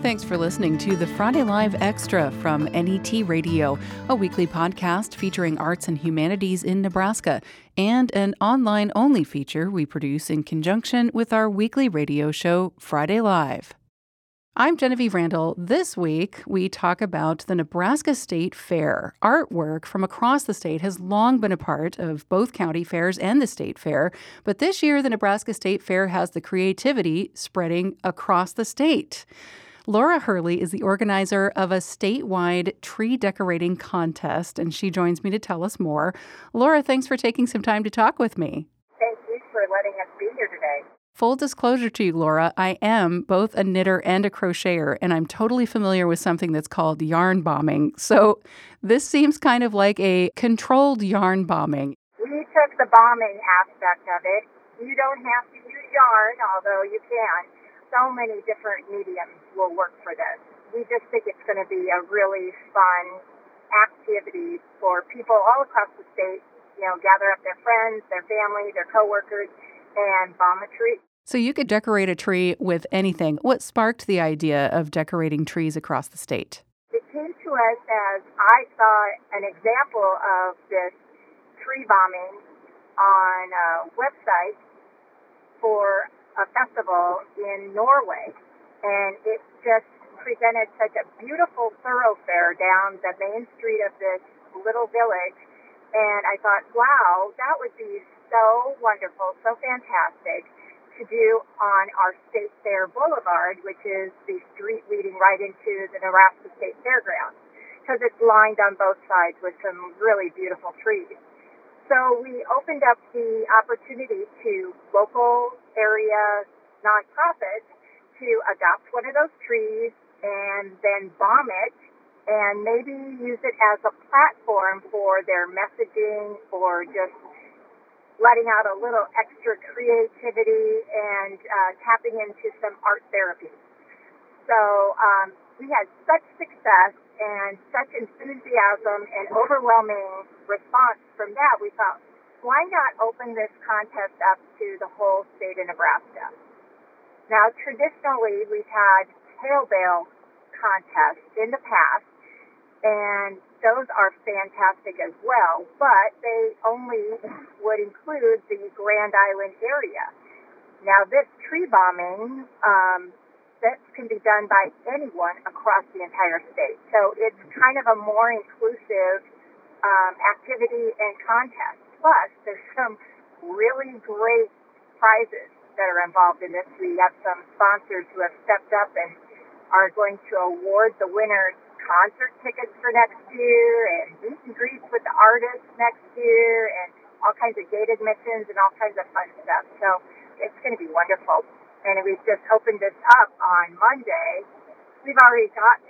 Thanks for listening to the Friday Live Extra from NET Radio, a weekly podcast featuring arts and humanities in Nebraska, and an online-only feature we produce in conjunction with our weekly radio show, Friday Live. I'm Genevieve Randall. This week, we talk about the Nebraska State Fair. Artwork from across the state has long been a part of both county fairs and the state fair, but this year, the Nebraska State Fair has the creativity spreading across the state. Laura Hurley is the organizer of a statewide tree decorating contest, and she joins me to tell us more. Laura, thanks for taking some time to talk with me. Thank you for letting us be here today. Full disclosure to you, Laura, I am both a knitter and a crocheter, and I'm totally familiar with something that's called yarn bombing. So this seems kind of like a controlled yarn bombing. We took the bombing aspect of it. You don't have to use yarn, although you can. So many different mediums will work for this. We just think it's going to be a really fun activity for people all across the state, gather up their friends, their family, their coworkers, and bomb a tree. So you could decorate a tree with anything. What sparked the idea of decorating trees across the state? It came to us as I saw an example of this tree bombing on a website for a festival in Norway, and it just presented such a beautiful thoroughfare down the main street of this little village, and I thought, wow, that would be so wonderful, so fantastic to do on our State Fair Boulevard, which is the street leading right into the Nebraska State Fairgrounds, because it's lined on both sides with some really beautiful trees. So we opened up the opportunity to local area nonprofits to adopt one of those trees and then bomb it and maybe use it as a platform for their messaging or just letting out a little extra creativity and tapping into some art therapy. So we had such success and such enthusiasm and overwhelming response from that, we thought, why not open this contest up to the whole state of Nebraska? Now, traditionally, we've had tail bale contests in the past, and those are fantastic as well, but they only would include the Grand Island area. Now, this tree bombing, that can be done by anyone across the entire state. So it's kind of a more inclusive activity and contest. Plus, there's some really great prizes that are involved in this. We have some sponsors who have stepped up and are going to award the winners concert tickets for next year and meet and greets with the artists next year and all kinds of gate admissions and all kinds of fun stuff. So it's going to be wonderful. And we've just opened this up on Monday. We've already got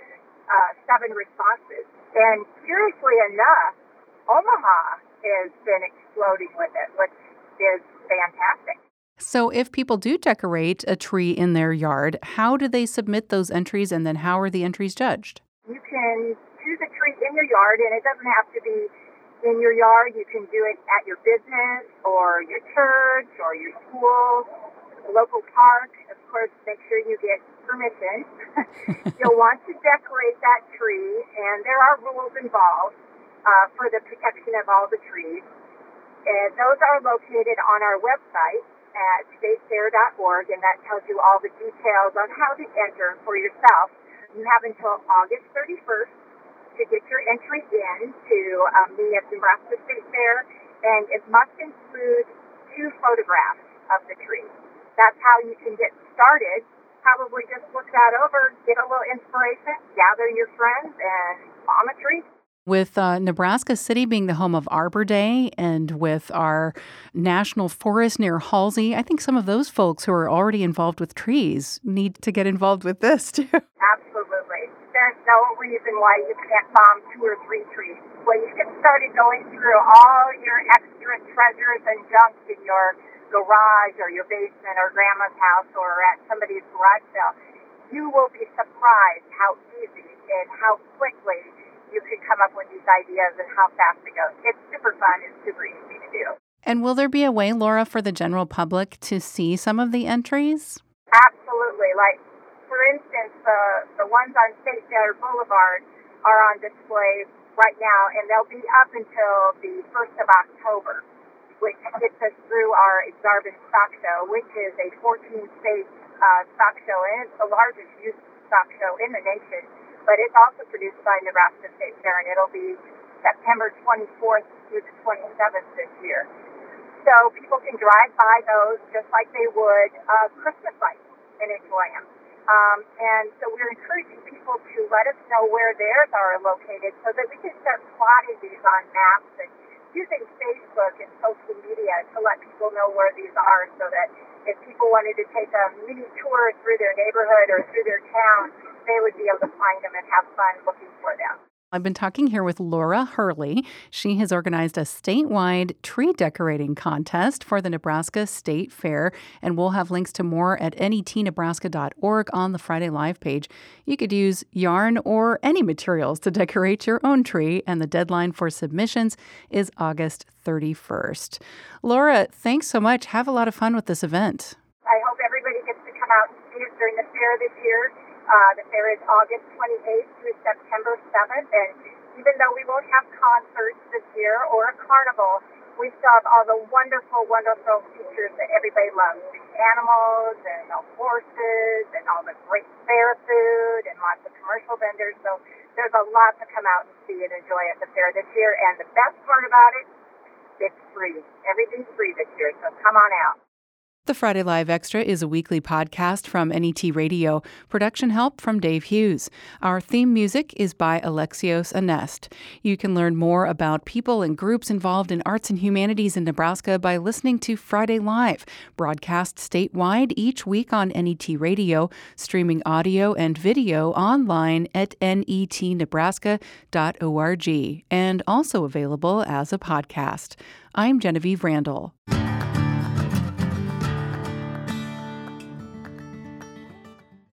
7 responses. And curiously enough, Omaha has been exploding with it, which is fantastic. So if people do decorate a tree in their yard, how do they submit those entries, and then how are the entries judged? You can choose a tree in your yard, and it doesn't have to be in your yard. You can do it at your business or your church or your school, local park. Of course, make sure you get permission. You'll want to decorate that tree, and there are rules involved for the protection of all the trees. And those are located on our website at statefair.org, and that tells you all the details on how to enter for yourself. You have until August 31st to get your entry in to me at the Nebraska State Fair, and it must include 2 photographs of the tree. That's how you can get started. Probably just look that over, get a little inspiration, gather your friends, and bomb a tree. With Nebraska City being the home of Arbor Day and with our national forest near Halsey, I think some of those folks who are already involved with trees need to get involved with this too. Absolutely. There's no reason why you can't bomb 2 or 3 trees. When you get started going through all your extra treasures and junk in your garage or your basement or grandma's house or at somebody's garage sale, you will be surprised how easy and how quickly you can come up with these ideas and how fast it goes. It's super fun and super easy to do. And will there be a way, Laura, for the general public to see some of the entries? Absolutely. Like, for instance, the ones on State Fair Boulevard are on display right now, and they'll be up until the 1st of October, which gets us through our Exarban Stock Show, which is a 14-state stock show, and it's the largest youth stock show in the nation. But it's also produced by Nebraska State Fair, and it'll be September 24th through the 27th this year. So people can drive by those just like they would Christmas lights and enjoy them. And so we're encouraging people to let us know where theirs are located so that we can start plotting these on maps and using Facebook and social media to let people know where these are, so that if people wanted to take a mini tour through their neighborhood or through their town, they would be able to find them and have fun looking for them. I've been talking here with Laura Hurley. She has organized a statewide tree decorating contest for the Nebraska State Fair, and we'll have links to more at netnebraska.org on the Friday Live page. You could use yarn or any materials to decorate your own tree, and the deadline for submissions is August 31st. Laura, thanks so much. Have a lot of fun with this event. I hope everybody gets to come out and see it during the fair this year. The fair is August 28th through September 7th, and even though we won't have concerts this year or a carnival, we still have all the wonderful, wonderful features that everybody loves. The animals and the horses and all the great fair food and lots of commercial vendors. So there's a lot to come out and see and enjoy at the fair this year. And the best part about it, it's free. Everything's free this year, so come on out. The Friday Live Extra is a weekly podcast from NET Radio. Production help from Dave Hughes. Our theme music is by Alexios Anest. You can learn more about people and groups involved in arts and humanities in Nebraska by listening to Friday Live, broadcast statewide each week on NET Radio, streaming audio and video online at netnebraska.org, and also available as a podcast. I'm Genevieve Randall.